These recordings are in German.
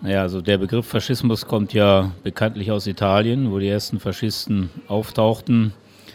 Naja, also der Begriff Faschismus kommt ja bekanntlich aus Italien, wo die ersten Faschisten auftauchten,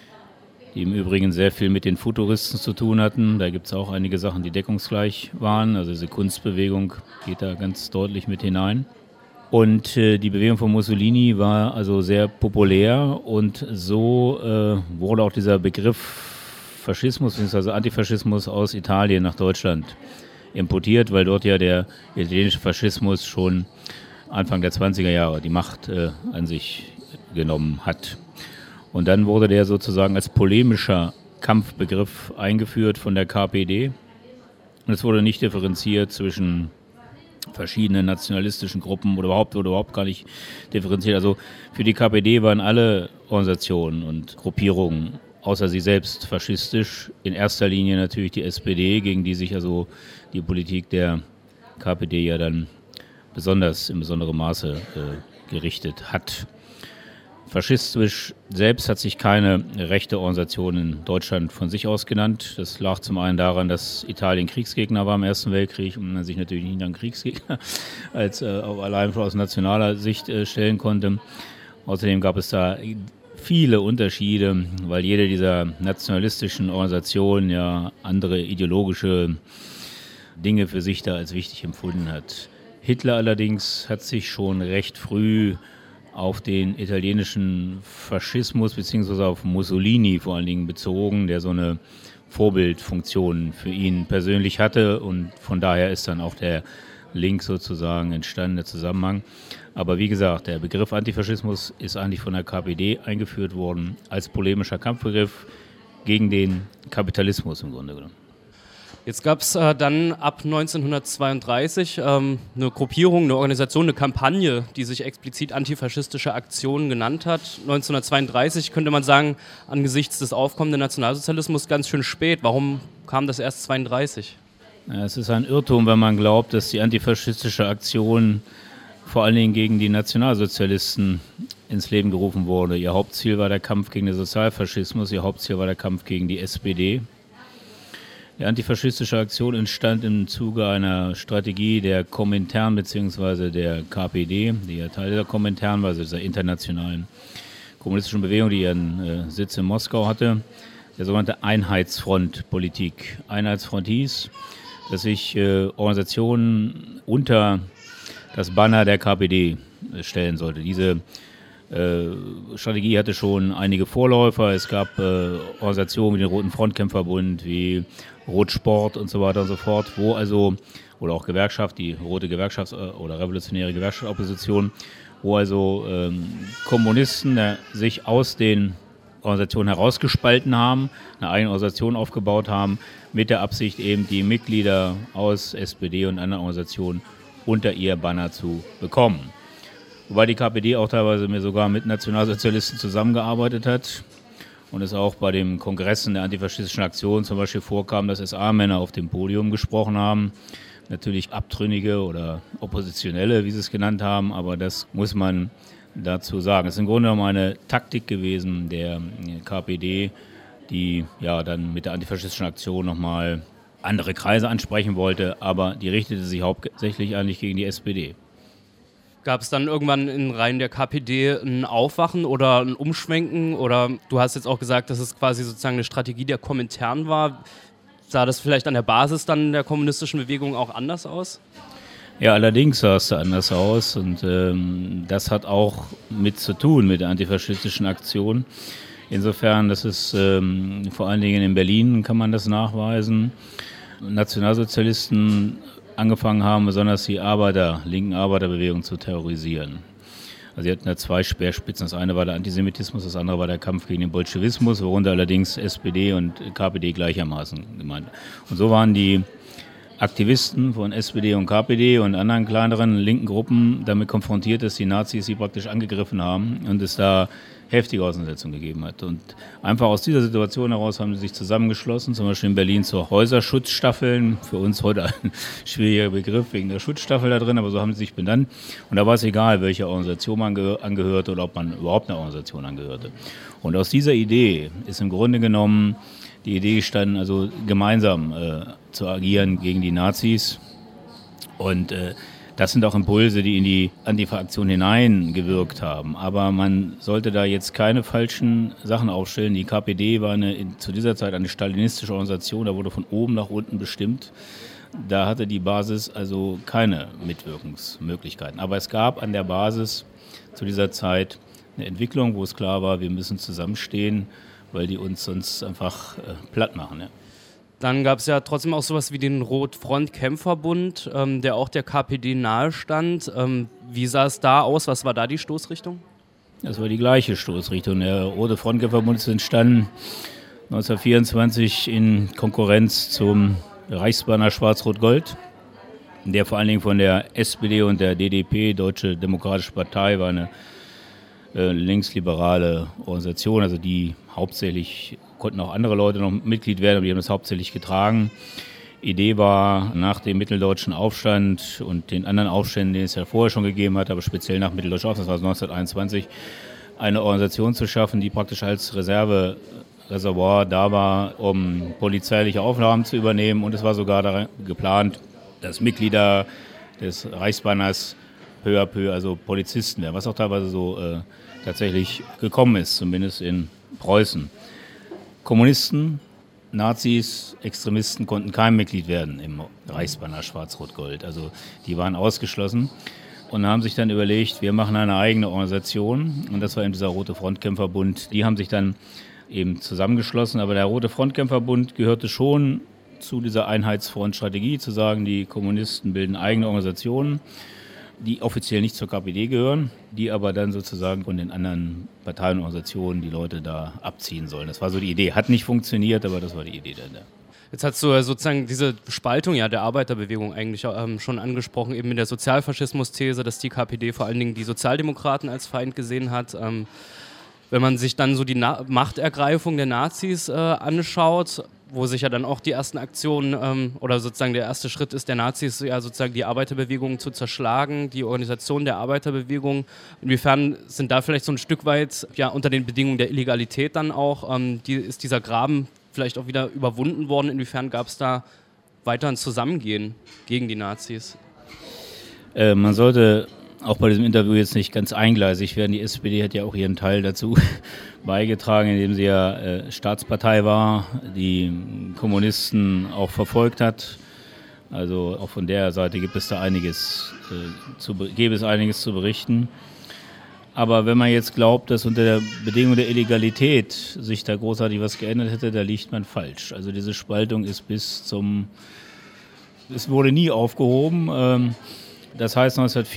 die im Übrigen sehr viel mit den Futuristen zu tun hatten. Da gibt es auch einige Sachen, die deckungsgleich waren. Also diese Kunstbewegung geht da ganz deutlich mit hinein. Und die Bewegung von Mussolini war also sehr populär und so wurde auch dieser Begriff Faschismus bzw. Antifaschismus aus Italien nach Deutschland importiert, weil dort ja der italienische Faschismus schon Anfang der 20er Jahre die Macht an sich genommen hat. Und dann wurde der sozusagen als polemischer Kampfbegriff eingeführt von der KPD. Und es wurde nicht differenziert zwischen verschiedenen nationalistischen Gruppen oder überhaupt gar nicht differenziert. Also für die KPD waren alle Organisationen und Gruppierungen außer sie selbst faschistisch. In erster Linie natürlich die SPD, gegen die sich also die Politik der KPD ja dann in besonderem Maße gerichtet hat. Faschistisch selbst hat sich keine rechte Organisation in Deutschland von sich aus genannt. Das lag zum einen daran, dass Italien Kriegsgegner war im Ersten Weltkrieg und man sich natürlich nicht an Kriegsgegner als allein aus nationaler Sicht stellen konnte. Außerdem gab es da viele Unterschiede, weil jede dieser nationalistischen Organisationen ja andere ideologische Dinge für sich da als wichtig empfunden hat. Hitler allerdings hat sich schon recht früh auf den italienischen Faschismus bzw. auf Mussolini vor allen Dingen bezogen, der so eine Vorbildfunktion für ihn persönlich hatte und von daher ist dann auch der Link sozusagen entstanden, der Zusammenhang. Aber wie gesagt, der Begriff Antifaschismus ist eigentlich von der KPD eingeführt worden als polemischer Kampfbegriff gegen den Kapitalismus im Grunde genommen. Jetzt gab es dann ab 1932 eine Gruppierung, eine Organisation, eine Kampagne, die sich explizit antifaschistische Aktionen genannt hat. 1932 könnte man sagen, angesichts des aufkommenden Nationalsozialismus ganz schön spät. Warum kam das erst 1932? Ja, es ist ein Irrtum, wenn man glaubt, dass die antifaschistische Aktion vor allen Dingen gegen die Nationalsozialisten ins Leben gerufen wurde. Ihr Hauptziel war der Kampf gegen den Sozialfaschismus, ihr Hauptziel war der Kampf gegen die SPD. Die antifaschistische Aktion entstand im Zuge einer Strategie der Komintern bzw. der KPD, die ja Teil der Komintern war, also dieser internationalen kommunistischen Bewegung, die ihren Sitz in Moskau hatte, der sogenannte Einheitsfront-Politik. Einheitsfront hieß, dass sich Organisationen unter das Banner der KPD stellen sollte. Diese Strategie hatte schon einige Vorläufer. Es gab Organisationen wie den Roten Frontkämpferbund, wie Rotsport und so weiter und so fort, wo also, oder auch Gewerkschaft, die Rote Gewerkschafts- oder Revolutionäre Gewerkschaftsopposition, wo also Kommunisten sich aus den Organisationen herausgespalten haben, eine eigene Organisation aufgebaut haben, mit der Absicht eben die Mitglieder aus SPD und anderen Organisationen unter ihr Banner zu bekommen. Wobei die KPD auch teilweise sogar mit Nationalsozialisten zusammengearbeitet hat und es auch bei den Kongressen der antifaschistischen Aktion zum Beispiel vorkam, dass SA-Männer auf dem Podium gesprochen haben. Natürlich Abtrünnige oder Oppositionelle, wie sie es genannt haben, aber das muss man dazu sagen. Es ist im Grunde genommen eine Taktik gewesen der KPD, die ja dann mit der antifaschistischen Aktion nochmal andere Kreise ansprechen wollte, aber die richtete sich hauptsächlich eigentlich gegen die SPD. Gab es dann irgendwann in Reihen der KPD ein Aufwachen oder ein Umschwenken? Oder du hast jetzt auch gesagt, dass es quasi sozusagen eine Strategie der Komintern war. Sah das vielleicht an der Basis dann der kommunistischen Bewegung auch anders aus? Ja, allerdings sah es da anders aus und das hat auch mit zu tun mit der antifaschistischen Aktion. Insofern, das ist vor allen Dingen in Berlin kann man das nachweisen. Nationalsozialisten angefangen haben, besonders die linken Arbeiterbewegung zu terrorisieren. Also sie hatten da zwei Speerspitzen. Das eine war der Antisemitismus, das andere war der Kampf gegen den Bolschewismus, worunter allerdings SPD und KPD gleichermaßen gemeint. Und so waren die Aktivisten von SPD und KPD und anderen kleineren linken Gruppen damit konfrontiert, dass die Nazis sie praktisch angegriffen haben und es da heftige Auseinandersetzungen gegeben hat. Und einfach aus dieser Situation heraus haben sie sich zusammengeschlossen, zum Beispiel in Berlin zur Häuserschutzstaffeln. Für uns heute ein schwieriger Begriff wegen der Schutzstaffel da drin, aber so haben sie sich benannt. Und da war es egal, welche Organisation man angehörte oder ob man überhaupt einer Organisation angehörte. Und aus dieser Idee ist im Grunde genommen die Idee gestanden, also gemeinsam zu agieren gegen die Nazis. Und Das sind auch Impulse, die in die Antifa-Aktion hineingewirkt haben. Aber man sollte da jetzt keine falschen Sachen aufstellen. Die KPD war zu dieser Zeit eine stalinistische Organisation, da wurde von oben nach unten bestimmt. Da hatte die Basis also keine Mitwirkungsmöglichkeiten. Aber es gab an der Basis zu dieser Zeit eine Entwicklung, wo es klar war, wir müssen zusammenstehen, weil die uns sonst einfach platt machen. Ja. Dann gab es ja trotzdem auch sowas wie den Rot-Front-Kämpferbund, der auch der KPD nahestand. Wie sah es da aus? Was war da die Stoßrichtung? Das war die gleiche Stoßrichtung. Der Rote Front-Kämpferbund ist entstanden 1924 in Konkurrenz zum Reichsbanner Schwarz-Rot-Gold, der vor allen Dingen von der SPD und der DDP, Deutsche Demokratische Partei, war eine linksliberale Organisation, also die hauptsächlich, konnten auch andere Leute noch Mitglied werden, aber die haben das hauptsächlich getragen. Idee war, nach dem Mitteldeutschen Aufstand und den anderen Aufständen, den es ja vorher schon gegeben hat, aber speziell nach Mitteldeutschen Aufstand, das war 1921, eine Organisation zu schaffen, die praktisch als Reservoir da war, um polizeiliche Aufgaben zu übernehmen. Und es war sogar geplant, dass Mitglieder des Reichsbanners peu à peu, also Polizisten werden, was auch teilweise so tatsächlich gekommen ist, zumindest in Preußen. Kommunisten, Nazis, Extremisten konnten kein Mitglied werden im Reichsbanner Schwarz-Rot-Gold. Also die waren ausgeschlossen und haben sich dann überlegt, wir machen eine eigene Organisation. Und das war eben dieser Rote Frontkämpferbund. Die haben sich dann eben zusammengeschlossen. Aber der Rote Frontkämpferbund gehörte schon zu dieser Einheitsfrontstrategie, zu sagen, die Kommunisten bilden eigene Organisationen, die offiziell nicht zur KPD gehören, die aber dann sozusagen von den anderen Parteien und Organisationen die Leute da abziehen sollen. Das war so die Idee. Hat nicht funktioniert, aber das war die Idee dahinter. Jetzt hast du sozusagen diese Spaltung der Arbeiterbewegung eigentlich schon angesprochen, eben mit der Sozialfaschismus-These, dass die KPD vor allen Dingen die Sozialdemokraten als Feind gesehen hat. Wenn man sich dann so die Machtergreifung der Nazis anschaut, wo sich ja dann auch die ersten Aktionen oder sozusagen der erste Schritt ist der Nazis, ja sozusagen die Arbeiterbewegung zu zerschlagen, die Organisation der Arbeiterbewegung. Inwiefern sind da vielleicht so ein Stück weit ja unter den Bedingungen der Illegalität dann auch, ist dieser Graben vielleicht auch wieder überwunden worden? Inwiefern gab es da weiter ein Zusammengehen gegen die Nazis? Man sollte auch bei diesem Interview jetzt nicht ganz eingleisig werden. Die SPD hat ja auch ihren Teil dazu beigetragen, indem sie ja Staatspartei war, die Kommunisten auch verfolgt hat. Also auch von der Seite gibt es da einiges zu berichten. Aber wenn man jetzt glaubt, dass unter der Bedingung der Illegalität sich da großartig was geändert hätte, da liegt man falsch. Also diese Spaltung ist es wurde nie aufgehoben. Das heißt,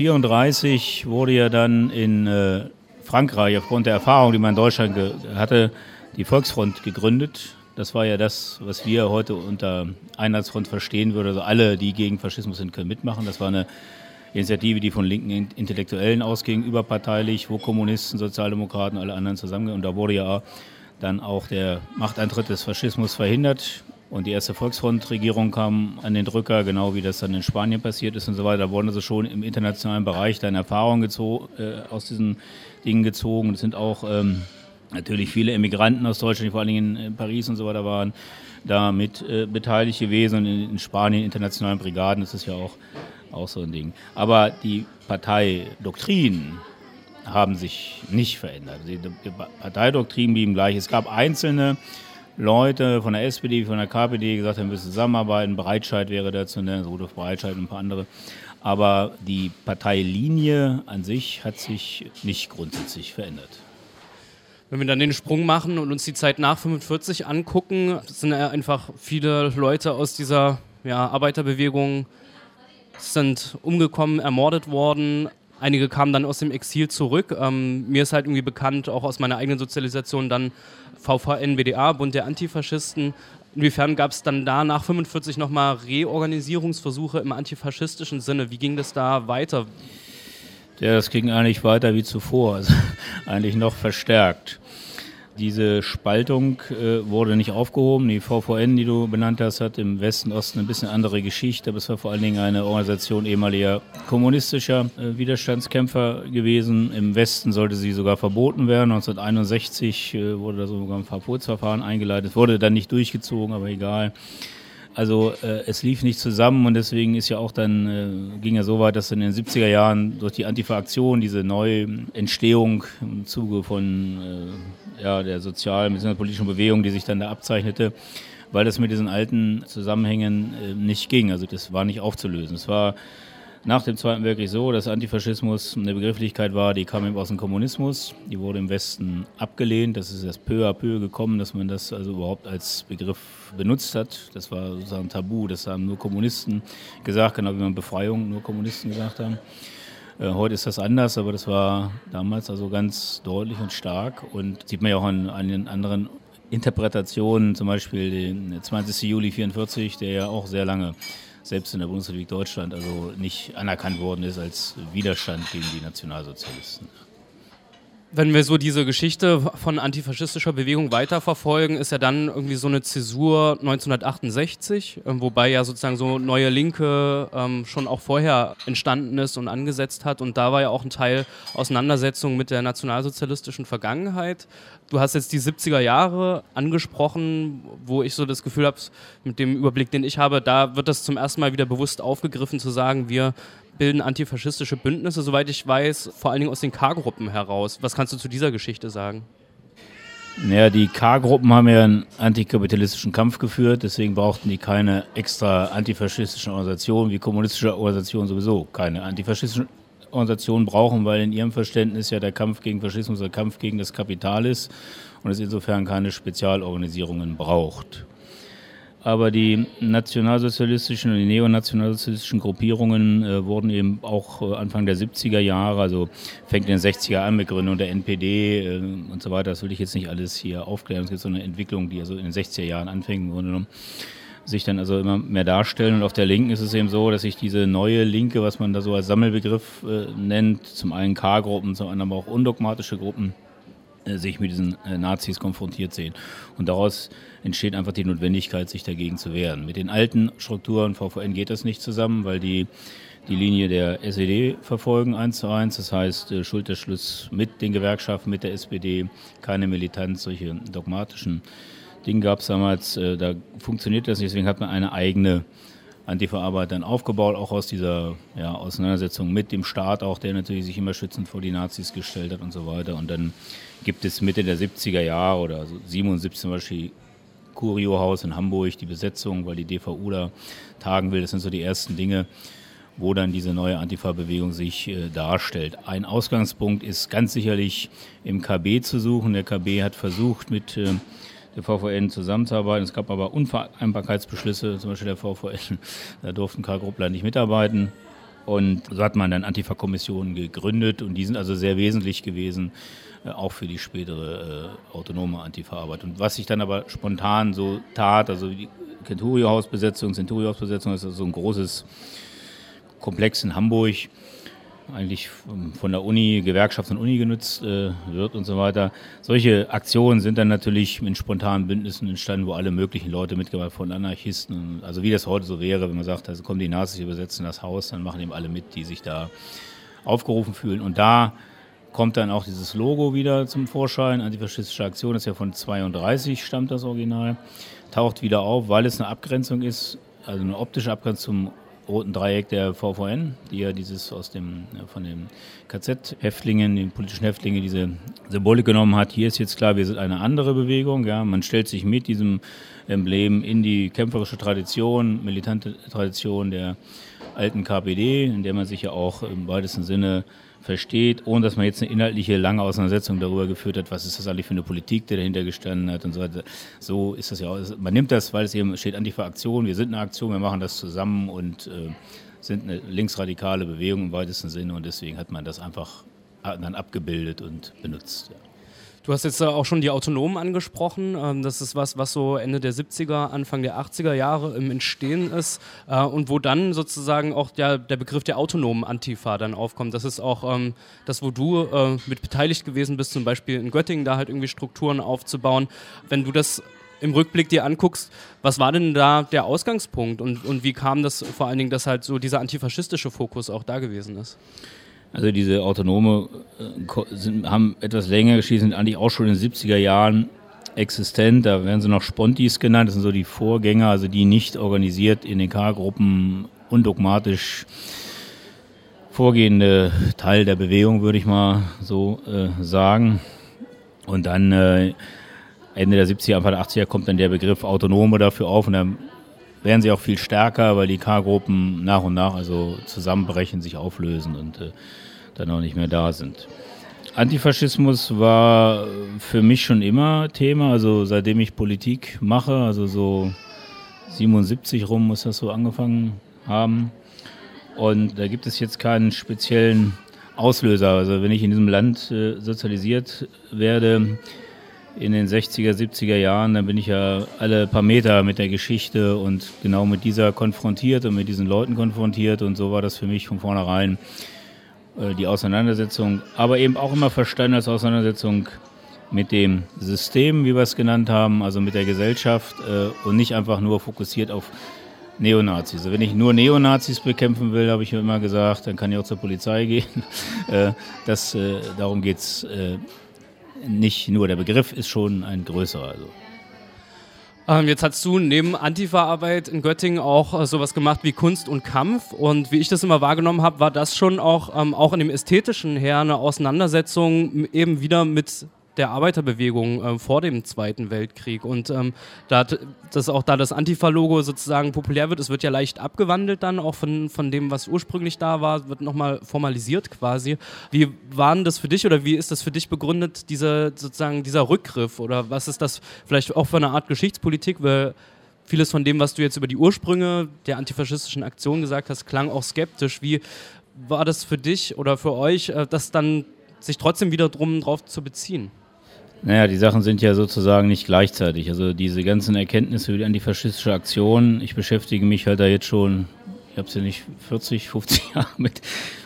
1934 wurde ja dann in Frankreich aufgrund der Erfahrung, die man in Deutschland hatte, die Volksfront gegründet. Das war ja das, was wir heute unter Einheitsfront verstehen würden. Also alle, die gegen Faschismus sind, können mitmachen. Das war eine Initiative, die von linken Intellektuellen ausging, überparteilich, wo Kommunisten, Sozialdemokraten, alle anderen zusammengingen. Und da wurde ja dann auch der Machteintritt des Faschismus verhindert. Und die erste Volksfrontregierung kam an den Drücker, genau wie das dann in Spanien passiert ist und so weiter. Da wurden also schon im internationalen Bereich dann Erfahrungen aus diesen Dingen gezogen. Es sind auch natürlich viele Emigranten aus Deutschland, die vor allen Dingen in Paris und so weiter waren, da mit beteiligt gewesen. Und in Spanien, internationalen Brigaden, das ist ja auch so ein Ding. Aber die Parteidoktrinen haben sich nicht verändert. Die Parteidoktrinen blieben gleich. Es gab einzelne Leute von der SPD, von der KPD, die gesagt haben, wir müssen zusammenarbeiten, Breitscheid wäre da zu nennen, Rudolf Breitscheid und ein paar andere. Aber die Parteilinie an sich hat sich nicht grundsätzlich verändert. Wenn wir dann den Sprung machen und uns die Zeit nach 45 angucken, sind ja einfach viele Leute aus dieser Arbeiterbewegung sind umgekommen, ermordet worden. Einige kamen dann aus dem Exil zurück. Mir ist halt irgendwie bekannt, auch aus meiner eigenen Sozialisation, dann VVN-BDA, Bund der Antifaschisten. Inwiefern gab es dann da nach 45 nochmal Reorganisierungsversuche im antifaschistischen Sinne? Wie ging das da weiter? Ja, das ging eigentlich weiter wie zuvor, also eigentlich noch verstärkt. Diese Spaltung wurde nicht aufgehoben. Die VVN, die du benannt hast, hat im Westen, Osten ein bisschen andere Geschichte, aber es war vor allen Dingen eine Organisation ehemaliger kommunistischer Widerstandskämpfer gewesen. Im Westen sollte sie sogar verboten werden. 1961 wurde da sogar ein Verbotsverfahren eingeleitet, wurde dann nicht durchgezogen, aber egal. Also es lief nicht zusammen und deswegen ist ja auch dann, ging ja so weit, dass dann in den 70er Jahren durch die Antifa-Aktion diese neue Entstehung im Zuge von der sozialen bzw. politischen Bewegung, die sich dann da abzeichnete, weil das mit diesen alten Zusammenhängen nicht ging. Also das war nicht aufzulösen. Es war nach dem Zweiten Weltkrieg so, dass Antifaschismus eine Begrifflichkeit war, die kam eben aus dem Kommunismus. Die wurde im Westen abgelehnt. Das ist erst peu à peu gekommen, dass man das also überhaupt als Begriff benutzt hat. Das war sozusagen tabu. Das haben nur Kommunisten gesagt, genau wie man Befreiung nur Kommunisten gesagt haben. Heute ist das anders, aber das war damals also ganz deutlich und stark. Und sieht man ja auch an den anderen Interpretationen, zum Beispiel den 20. Juli 1944, der ja auch sehr lange selbst in der Bundesrepublik Deutschland also nicht anerkannt worden ist als Widerstand gegen die Nationalsozialisten. Wenn wir so diese Geschichte von antifaschistischer Bewegung weiterverfolgen, ist ja dann irgendwie so eine Zäsur 1968, wobei ja sozusagen so Neue Linke schon auch vorher entstanden ist und angesetzt hat. Und da war ja auch ein Teil Auseinandersetzung mit der nationalsozialistischen Vergangenheit. Du hast jetzt die 70er Jahre angesprochen, wo ich so das Gefühl habe, mit dem Überblick, den ich habe, da wird das zum ersten Mal wieder bewusst aufgegriffen, zu sagen, wir bilden antifaschistische Bündnisse, soweit ich weiß, vor allen Dingen aus den K-Gruppen heraus. Was kannst du zu dieser Geschichte sagen? Naja, die K-Gruppen haben ja einen antikapitalistischen Kampf geführt, deswegen brauchten die keine extra antifaschistischen Organisationen, wie kommunistische Organisationen sowieso keine antifaschistischen Organisationen brauchen, weil in ihrem Verständnis ja der Kampf gegen Faschismus der Kampf gegen das Kapital ist und es insofern keine Spezialorganisierungen braucht. Aber die nationalsozialistischen und die neonationalsozialistischen Gruppierungen wurden eben auch Anfang der 70er Jahre, also fängt in den 60er an mit Gründung der NPD und so weiter, das will ich jetzt nicht alles hier aufklären. Es gibt so eine Entwicklung, die also in den 60er Jahren anfängt, im Grunde genommen, sich dann also immer mehr darstellen. Und auf der Linken ist es eben so, dass sich diese neue Linke, was man da so als Sammelbegriff nennt, zum einen K-Gruppen, zum anderen aber auch undogmatische Gruppen, sich mit diesen Nazis konfrontiert sehen. Und daraus entsteht einfach die Notwendigkeit, sich dagegen zu wehren. Mit den alten Strukturen VVN geht das nicht zusammen, weil die Linie der SED verfolgen 1:1. Das heißt, Schulterschluss mit den Gewerkschaften, mit der SPD, keine Militanz, solche dogmatischen Dinge gab es damals. Da funktioniert das nicht, deswegen hat man eine eigene Antifa-Arbeit dann aufgebaut, auch aus dieser Auseinandersetzung mit dem Staat, auch der natürlich sich immer schützend vor die Nazis gestellt hat und so weiter. Und dann gibt es Mitte der 70er Jahre oder also 77 zum Beispiel Curio-Haus in Hamburg, die Besetzung, weil die DVU da tagen will. Das sind so die ersten Dinge, wo dann diese neue Antifa-Bewegung sich darstellt. Ein Ausgangspunkt ist ganz sicherlich im KB zu suchen. Der KB hat versucht, mit der VVN zusammenzuarbeiten. Es gab aber Unvereinbarkeitsbeschlüsse, zum Beispiel der VVN. Da durften K-Gruppler nicht mitarbeiten. Und so hat man dann Antifa-Kommissionen gegründet und die sind also sehr wesentlich gewesen, auch für die spätere autonome Antifa-Arbeit. Und was sich dann aber spontan so tat, also die Centurio-Hausbesetzung ist also so ein großes Komplex in Hamburg, eigentlich von der Uni, Gewerkschaft und Uni genutzt wird und so weiter. Solche Aktionen sind dann natürlich in spontanen Bündnissen entstanden, wo alle möglichen Leute mitgemacht haben, von Anarchisten. Also wie das heute so wäre, wenn man sagt, also kommen die Nazis, übersetzen das Haus, dann machen eben alle mit, die sich da aufgerufen fühlen. Und da kommt dann auch dieses Logo wieder zum Vorschein, Antifaschistische Aktion, das ist ja von 32 stammt das Original, taucht wieder auf, weil es eine Abgrenzung ist, also eine optische Abgrenzung zum roten Dreieck der VVN, die ja dieses von den KZ-Häftlingen, den politischen Häftlingen, diese Symbolik genommen hat. Hier ist jetzt klar, wir sind eine andere Bewegung. Ja, man stellt sich mit diesem Emblem in die kämpferische Tradition, militante Tradition der alten KPD, in der man sich ja auch im weitesten Sinne versteht, ohne dass man jetzt eine inhaltliche lange Auseinandersetzung darüber geführt hat, was ist das eigentlich für eine Politik, die dahinter gestanden hat und so weiter. So ist das ja auch. Man nimmt das, weil es eben steht Antifa-Aktion, wir sind eine Aktion, wir machen das zusammen und sind eine linksradikale Bewegung im weitesten Sinne und deswegen hat man das einfach dann abgebildet und benutzt. Ja. Du hast jetzt auch schon die Autonomen angesprochen. Das ist was so Ende der 70er, Anfang der 80er Jahre im Entstehen ist und wo dann sozusagen auch der Begriff der autonomen Antifa dann aufkommt. Das ist auch das, wo du mit beteiligt gewesen bist, zum Beispiel in Göttingen, da halt irgendwie Strukturen aufzubauen. Wenn du das im Rückblick dir anguckst, was war denn da der Ausgangspunkt und wie kam das vor allen Dingen, dass halt so dieser antifaschistische Fokus auch da gewesen ist? Also diese Autonome haben etwas länger geschieht, sind eigentlich auch schon in den 70er Jahren existent, da werden sie noch Spontis genannt, das sind so die Vorgänger, also die nicht organisiert in den K-Gruppen undogmatisch vorgehende Teil der Bewegung, würde ich mal so sagen. Und dann Ende der 70er, Anfang der 80er kommt dann der Begriff Autonome dafür auf und dann werden sie auch viel stärker, weil die K-Gruppen nach und nach also zusammenbrechen, sich auflösen und dann auch nicht mehr da sind. Antifaschismus war für mich schon immer Thema, also seitdem ich Politik mache, also so 77 rum muss das so angefangen haben. Und da gibt es jetzt keinen speziellen Auslöser. Also wenn ich in diesem Land sozialisiert werde in den 60er, 70er Jahren, dann bin ich ja alle paar Meter mit der Geschichte und genau mit dieser konfrontiert und mit diesen Leuten konfrontiert. Und so war das für mich von vornherein die Auseinandersetzung, aber eben auch immer verstanden als Auseinandersetzung mit dem System, wie wir es genannt haben, also mit der Gesellschaft und nicht einfach nur fokussiert auf Neonazis. Also wenn ich nur Neonazis bekämpfen will, habe ich immer gesagt, dann kann ich auch zur Polizei gehen. Darum geht es nicht nur. Der Begriff ist schon ein größerer. Also. Jetzt hast du neben Antifa-Arbeit in Göttingen auch sowas gemacht wie Kunst und Kampf. Und wie ich das immer wahrgenommen habe, war das schon auch in dem Ästhetischen her eine Auseinandersetzung eben wieder mit der Arbeiterbewegung vor dem Zweiten Weltkrieg. Und da das Antifa-Logo sozusagen populär wird, es wird ja leicht abgewandelt dann auch von dem, was ursprünglich da war, wird nochmal formalisiert quasi. Wie war denn das für dich oder wie ist das für dich begründet, dieser Rückgriff? Oder was ist das vielleicht auch für eine Art Geschichtspolitik? Weil vieles von dem, was du jetzt über die Ursprünge der antifaschistischen Aktion gesagt hast, klang auch skeptisch. Wie war das für dich oder für euch, das dann sich trotzdem wieder drauf zu beziehen? Naja, die Sachen sind ja sozusagen nicht gleichzeitig. Also diese ganzen Erkenntnisse über die antifaschistische Aktion, ich beschäftige mich halt da jetzt schon, ich habe es ja nicht 40, 50 Jahre mit,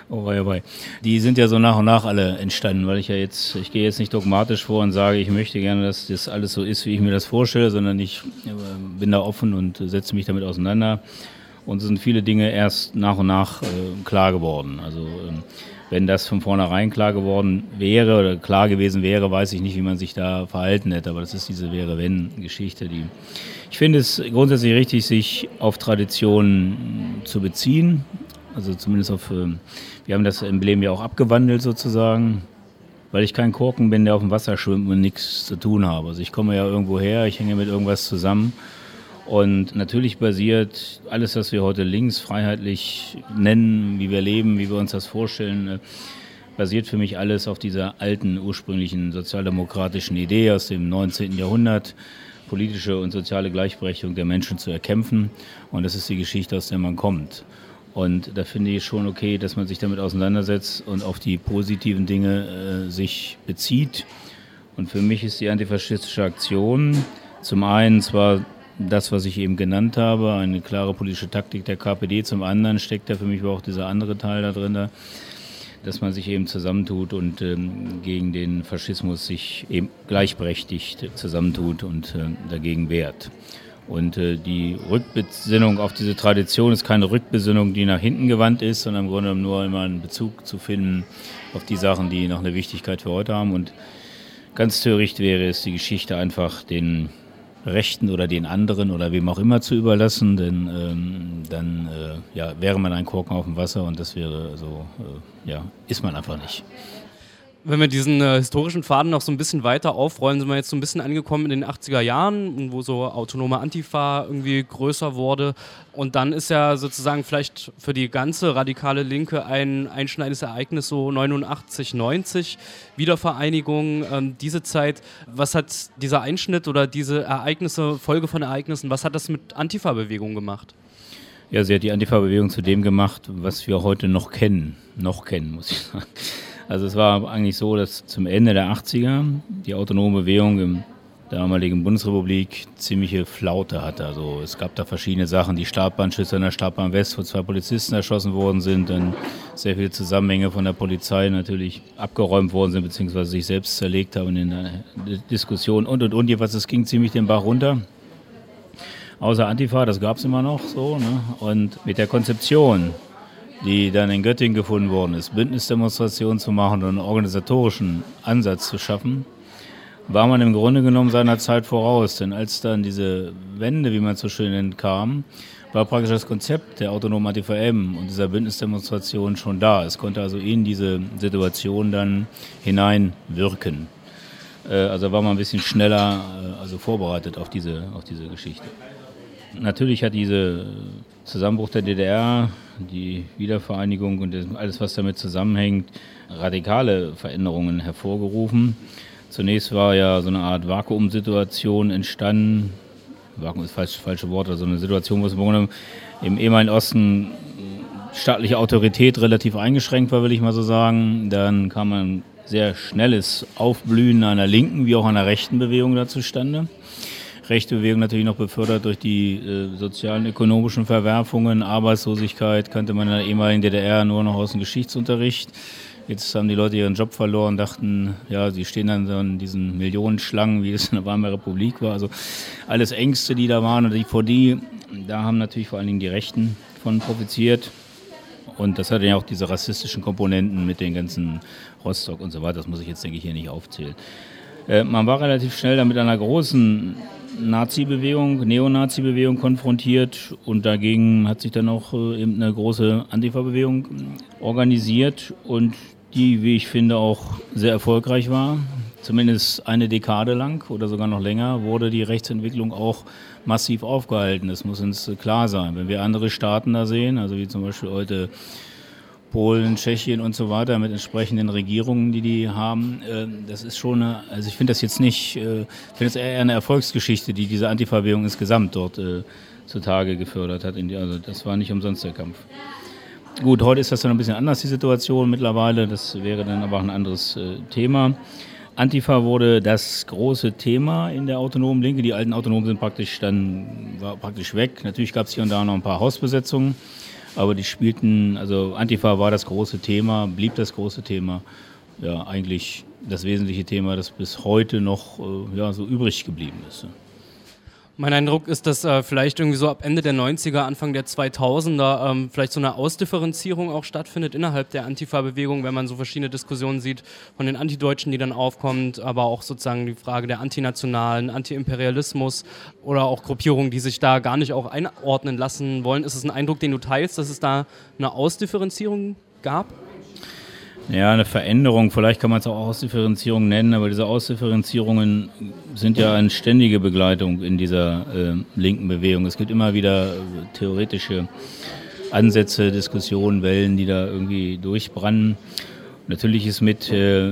die sind ja so nach und nach alle entstanden, weil ich gehe jetzt nicht dogmatisch vor und sage, ich möchte gerne, dass das alles so ist, wie ich mir das vorstelle, sondern ich bin da offen und setze mich damit auseinander. Und es sind viele Dinge erst nach und nach klar geworden. Also wenn das von vornherein klar geworden wäre oder klar gewesen wäre, weiß ich nicht, wie man sich da verhalten hätte. Aber das ist diese Wäre-Wenn-Geschichte. Ich finde es grundsätzlich richtig, sich auf Traditionen zu beziehen. Also zumindest wir haben das Emblem ja auch abgewandelt sozusagen, weil ich kein Korken bin, der auf dem Wasser schwimmt und nichts zu tun habe. Also ich komme ja irgendwo her, ich hänge mit irgendwas zusammen. Und natürlich basiert alles, was wir heute links freiheitlich nennen, wie wir leben, wie wir uns das vorstellen, basiert für mich alles auf dieser alten, ursprünglichen sozialdemokratischen Idee aus dem 19. Jahrhundert, politische und soziale Gleichberechtigung der Menschen zu erkämpfen. Und das ist die Geschichte, aus der man kommt. Und da finde ich schon okay, dass man sich damit auseinandersetzt und auf die positiven Dinge sich bezieht. Und für mich ist die antifaschistische Aktion zum einen zwar das, was ich eben genannt habe, eine klare politische Taktik der KPD. Zum anderen steckt da für mich auch dieser andere Teil da drin, dass man sich eben zusammentut und gegen den Faschismus sich eben gleichberechtigt zusammentut und dagegen wehrt. Und die Rückbesinnung auf diese Tradition ist keine Rückbesinnung, die nach hinten gewandt ist, sondern im Grunde nur immer einen Bezug zu finden auf die Sachen, die noch eine Wichtigkeit für heute haben. Und ganz töricht wäre es, die Geschichte einfach den Rechten oder den anderen oder wem auch immer zu überlassen, denn dann wäre man ein Korken auf dem Wasser und das wäre ist man einfach nicht. Wenn wir diesen historischen Faden noch so ein bisschen weiter aufrollen, sind wir jetzt so ein bisschen angekommen in den 80er Jahren, wo so autonome Antifa irgendwie größer wurde. Und dann ist ja sozusagen vielleicht für die ganze radikale Linke ein einschneidendes Ereignis, so 89, 90, Wiedervereinigung, diese Zeit. Was hat dieser Einschnitt oder diese Ereignisse, Folge von Ereignissen, was hat das mit Antifa-Bewegung gemacht? Ja, sie hat die Antifa-Bewegung zu dem gemacht, was wir heute noch kennen, muss ich sagen. Also es war eigentlich so, dass zum Ende der 80er die autonome Bewegung in der damaligen Bundesrepublik ziemliche Flaute hatte. Also es gab da verschiedene Sachen, die Startbahnschüsse in der Startbahn West, wo 2 Polizisten erschossen worden sind, dann sehr viele Zusammenhänge von der Polizei natürlich abgeräumt worden sind, beziehungsweise sich selbst zerlegt haben in der Diskussion und. Jedenfalls, es ging ziemlich den Bach runter. Außer Antifa, das gab es immer noch so, ne? Und mit der Konzeption, die dann in Göttingen gefunden worden ist, Bündnisdemonstrationen zu machen und einen organisatorischen Ansatz zu schaffen, war man im Grunde genommen seiner Zeit voraus. Denn als dann diese Wende, wie man es so schön nennt, kam, war praktisch das Konzept der autonomen ATVM und dieser Bündnisdemonstration schon da. Es konnte also in diese Situation dann hineinwirken. Also war man ein bisschen schneller vorbereitet auf diese Geschichte. Natürlich hat dieser Zusammenbruch der DDR, die Wiedervereinigung und alles, was damit zusammenhängt, radikale Veränderungen hervorgerufen. Zunächst war ja so eine Art Vakuumsituation entstanden. Vakuum ist falsche Wort, also eine Situation, wo es im ehemaligen Osten staatliche Autorität relativ eingeschränkt war, will ich mal so sagen. Dann kam ein sehr schnelles Aufblühen einer linken wie auch einer rechten Bewegung da zustande. Rechte Bewegung natürlich noch befördert durch die sozialen, ökonomischen Verwerfungen. Arbeitslosigkeit kannte man in der ehemaligen DDR nur noch aus dem Geschichtsunterricht. Jetzt haben die Leute ihren Job verloren, dachten, ja, sie stehen dann so in diesen Millionenschlangen, wie es in der Weimarer Republik war. Also alles Ängste, die da waren, da haben natürlich vor allen Dingen die Rechten von profitiert. Und das hat ja auch diese rassistischen Komponenten mit den ganzen Rostock und so weiter. Das muss ich jetzt, denke ich, hier nicht aufzählen. Man war relativ schnell dann mit einer großen Nazi-Bewegung, Neonazi-Bewegung konfrontiert und dagegen hat sich dann auch eben eine große Antifa-Bewegung organisiert und die, wie ich finde, auch sehr erfolgreich war. Zumindest eine Dekade lang oder sogar noch länger wurde die Rechtsentwicklung auch massiv aufgehalten. Das muss uns klar sein. Wenn wir andere Staaten da sehen, also wie zum Beispiel heute Polen, Tschechien und so weiter mit entsprechenden Regierungen, die haben, das ist schon also ich finde das jetzt nicht, ich finde es eher eine Erfolgsgeschichte, die diese Antifa-Bewegung insgesamt dort zutage gefördert hat. Also das war nicht umsonst der Kampf. Gut, heute ist das dann ein bisschen anders, die Situation mittlerweile. Das wäre dann aber auch ein anderes Thema. Antifa wurde das große Thema in der autonomen Linke. Die alten Autonomen sind praktisch weg. Natürlich gab es hier und da noch ein paar Hausbesetzungen, aber die spielten, also Antifa war das große Thema, blieb das große Thema. Ja, eigentlich das wesentliche Thema, das bis heute noch so übrig geblieben ist. Mein Eindruck ist, dass vielleicht irgendwie so ab Ende der 90er, Anfang der 2000er vielleicht so eine Ausdifferenzierung auch stattfindet innerhalb der Antifa-Bewegung, wenn man so verschiedene Diskussionen sieht von den Antideutschen, die dann aufkommt, aber auch sozusagen die Frage der Antinationalen, Antiimperialismus oder auch Gruppierungen, die sich da gar nicht auch einordnen lassen wollen. Ist es ein Eindruck, den du teilst, dass es da eine Ausdifferenzierung gab? Ja, eine Veränderung, vielleicht kann man es auch Ausdifferenzierung nennen, aber diese Ausdifferenzierungen sind ja eine ständige Begleitung in dieser linken Bewegung. Es gibt immer wieder theoretische Ansätze, Diskussionen, Wellen, die da irgendwie durchbrennen. Natürlich ist mit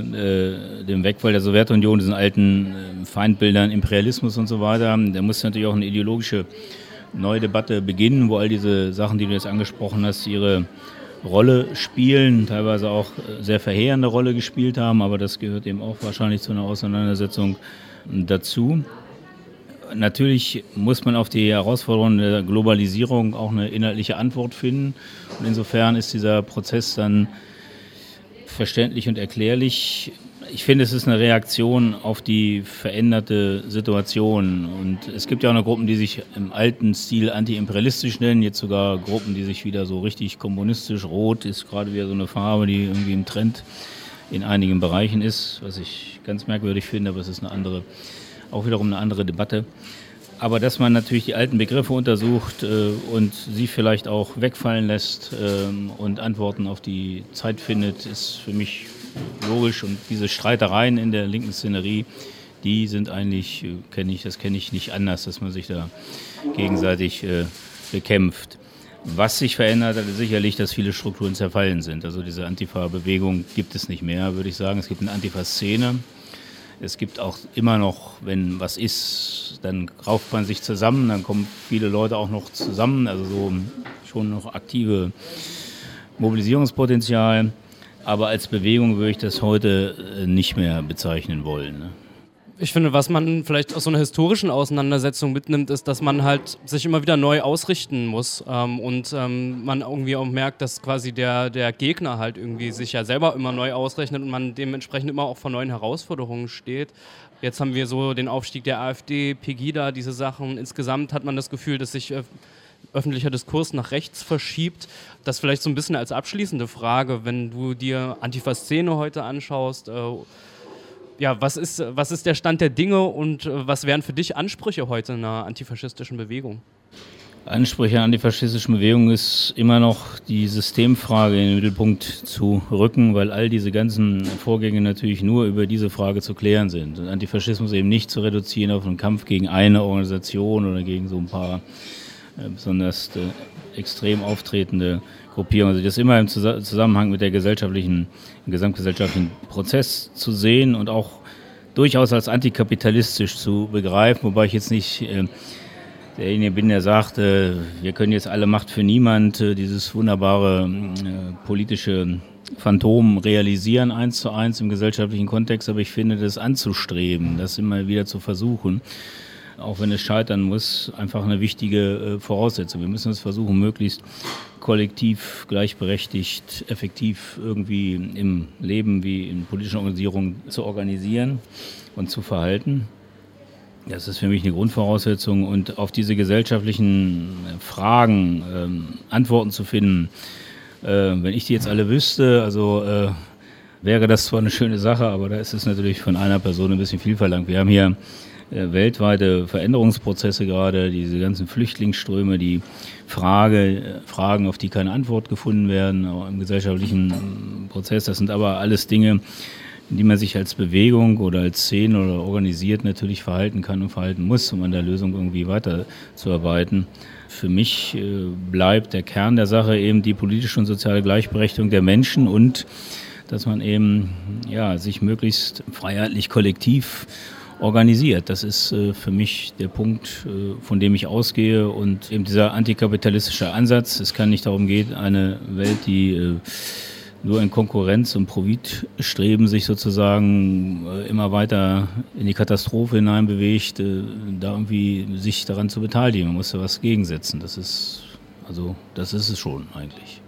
dem Wegfall der Sowjetunion, diesen alten Feindbildern, Imperialismus und so weiter, da muss natürlich auch eine ideologische neue Debatte beginnen, wo all diese Sachen, die du jetzt angesprochen hast, ihre Rolle spielen, teilweise auch sehr verheerende Rolle gespielt haben, aber das gehört eben auch wahrscheinlich zu einer Auseinandersetzung dazu. Natürlich muss man auf die Herausforderungen der Globalisierung auch eine inhaltliche Antwort finden. Und insofern ist dieser Prozess dann verständlich und erklärlich. Ich finde, es ist eine Reaktion auf die veränderte Situation. Und es gibt ja auch noch Gruppen, die sich im alten Stil antiimperialistisch nennen, jetzt sogar Gruppen, die sich wieder so richtig kommunistisch, rot ist gerade wieder so eine Farbe, die irgendwie im Trend in einigen Bereichen ist, was ich ganz merkwürdig finde, aber es ist auch wiederum eine andere Debatte. Aber dass man natürlich die alten Begriffe untersucht und sie vielleicht auch wegfallen lässt und Antworten auf die Zeit findet, ist für mich logisch. Und diese Streitereien in der linken Szenerie, die sind eigentlich, das kenne ich nicht anders, dass man sich da gegenseitig bekämpft. Was sich verändert hat, ist sicherlich, dass viele Strukturen zerfallen sind. Also diese Antifa-Bewegung gibt es nicht mehr, würde ich sagen. Es gibt eine Antifa-Szene. Es gibt auch immer noch, wenn was ist, dann rauft man sich zusammen, dann kommen viele Leute auch noch zusammen, also so schon noch aktive Mobilisierungspotenzial. Aber als Bewegung würde ich das heute nicht mehr bezeichnen wollen. Ne? Ich finde, was man vielleicht aus so einer historischen Auseinandersetzung mitnimmt, ist, dass man halt sich immer wieder neu ausrichten muss und man irgendwie auch merkt, dass quasi der Gegner halt irgendwie sich ja selber immer neu ausrechnet und man dementsprechend immer auch vor neuen Herausforderungen steht. Jetzt haben wir so den Aufstieg der AfD, Pegida, diese Sachen. Insgesamt hat man das Gefühl, dass sich öffentlicher Diskurs nach rechts verschiebt. Das vielleicht so ein bisschen als abschließende Frage, wenn du dir Antifa-Szene heute anschaust, Ja, was ist der Stand der Dinge und was wären für dich Ansprüche heute einer antifaschistischen Bewegung? Ansprüche an die faschistische Bewegung ist immer noch die Systemfrage in den Mittelpunkt zu rücken, weil all diese ganzen Vorgänge natürlich nur über diese Frage zu klären sind. Und Antifaschismus eben nicht zu reduzieren auf einen Kampf gegen eine Organisation oder gegen so ein paar besonders extrem auftretende Gruppierungen. Also das immer im Zusammenhang mit der gesamtgesellschaftlichen Prozess zu sehen und auch durchaus als antikapitalistisch zu begreifen, wobei ich jetzt nicht derjenige bin, der sagt, wir können jetzt alle Macht für niemand, dieses wunderbare politische Phantom realisieren, 1:1 im gesellschaftlichen Kontext, aber ich finde, das anzustreben, das immer wieder zu versuchen, auch wenn es scheitern muss, einfach eine wichtige Voraussetzung. Wir müssen es versuchen, möglichst kollektiv, gleichberechtigt, effektiv irgendwie im Leben wie in politischen Organisierungen zu organisieren und zu verhalten. Das ist für mich eine Grundvoraussetzung und auf diese gesellschaftlichen Fragen Antworten zu finden. Wenn ich die jetzt alle wüsste, wäre das zwar eine schöne Sache, aber da ist es natürlich von einer Person ein bisschen viel verlangt. Wir haben hier weltweite Veränderungsprozesse gerade, diese ganzen Flüchtlingsströme, die Fragen, auf die keine Antwort gefunden werden, auch im gesellschaftlichen Prozess. Das sind aber alles Dinge, in die man sich als Bewegung oder als Szene oder organisiert natürlich verhalten kann und verhalten muss, um an der Lösung irgendwie weiterzuarbeiten. Für mich bleibt der Kern der Sache eben die politische und soziale Gleichberechtigung der Menschen und dass man eben sich möglichst freiheitlich kollektiv organisiert. Das ist für mich der Punkt, von dem ich ausgehe und eben dieser antikapitalistische Ansatz. Es kann nicht darum gehen, eine Welt, die nur in Konkurrenz und Profitstreben sich sozusagen immer weiter in die Katastrophe hineinbewegt, da irgendwie sich daran zu beteiligen. Man muss da was gegensetzen. Das ist es schon eigentlich.